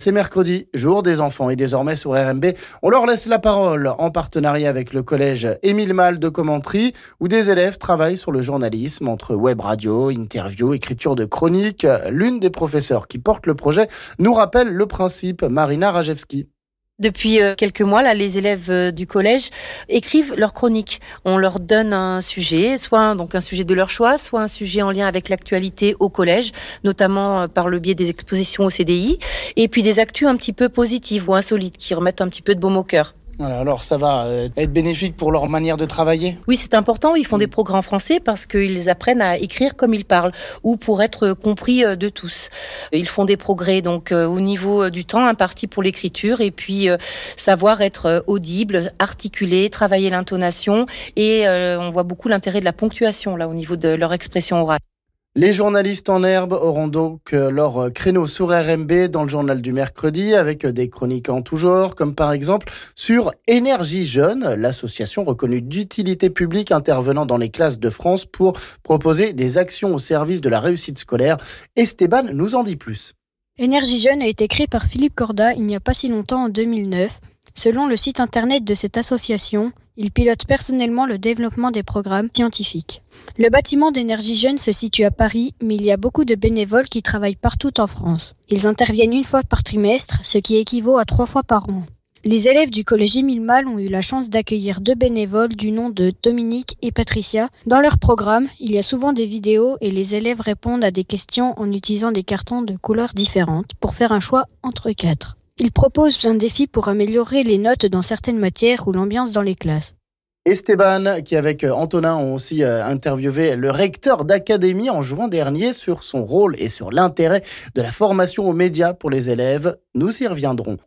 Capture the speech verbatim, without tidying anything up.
C'est mercredi, jour des enfants et désormais sur R M B, on leur laisse la parole en partenariat avec le collège Émile Malle de Commentry où des élèves travaillent sur le journalisme entre web radio, interview, écriture de chroniques. L'une des professeurs qui porte le projet nous rappelle le principe, Marina Rajewski. Depuis quelques mois, là, les élèves du collège écrivent leurs chroniques. On leur donne un sujet, soit donc un sujet de leur choix, soit un sujet en lien avec l'actualité au collège, notamment par le biais des expositions au C D I, et puis des actus un petit peu positives ou insolites qui remettent un petit peu de baume au cœur. Voilà, alors ça va être bénéfique pour leur manière de travailler ? Oui, c'est important. Ils font des progrès en français parce qu'ils apprennent à écrire comme ils parlent ou pour être compris de tous. Ils font des progrès donc au niveau du temps imparti pour l'écriture et puis savoir être audible, articulé, travailler l'intonation et on voit beaucoup l'intérêt de la ponctuation là au niveau de leur expression orale. Les journalistes en herbe auront donc leur créneau sur R M B dans le journal du mercredi avec des chroniques en tout genre, comme par exemple sur Énergie Jeune, l'association reconnue d'utilité publique intervenant dans les classes de France pour proposer des actions au service de la réussite scolaire. Esteban nous en dit plus. Énergie Jeune a été créé par Philippe Corda il n'y a pas si longtemps en deux mille neuf. Selon le site internet de cette association, il pilote personnellement le développement des programmes scientifiques. Le bâtiment d'Énergie Jeune se situe à Paris, mais il y a beaucoup de bénévoles qui travaillent partout en France. Ils interviennent une fois par trimestre, ce qui équivaut à trois fois par an. Les élèves du collège Émile Malle ont eu la chance d'accueillir deux bénévoles du nom de Dominique et Patricia. Dans leur programme, il y a souvent des vidéos et les élèves répondent à des questions en utilisant des cartons de couleurs différentes pour faire un choix entre quatre. Ils proposent un défi pour améliorer les notes dans certaines matières ou l'ambiance dans les classes. Esteban, qui avec Antonin ont aussi interviewé le recteur d'académie en juin dernier sur son rôle et sur l'intérêt de la formation aux médias pour les élèves. Nous y reviendrons.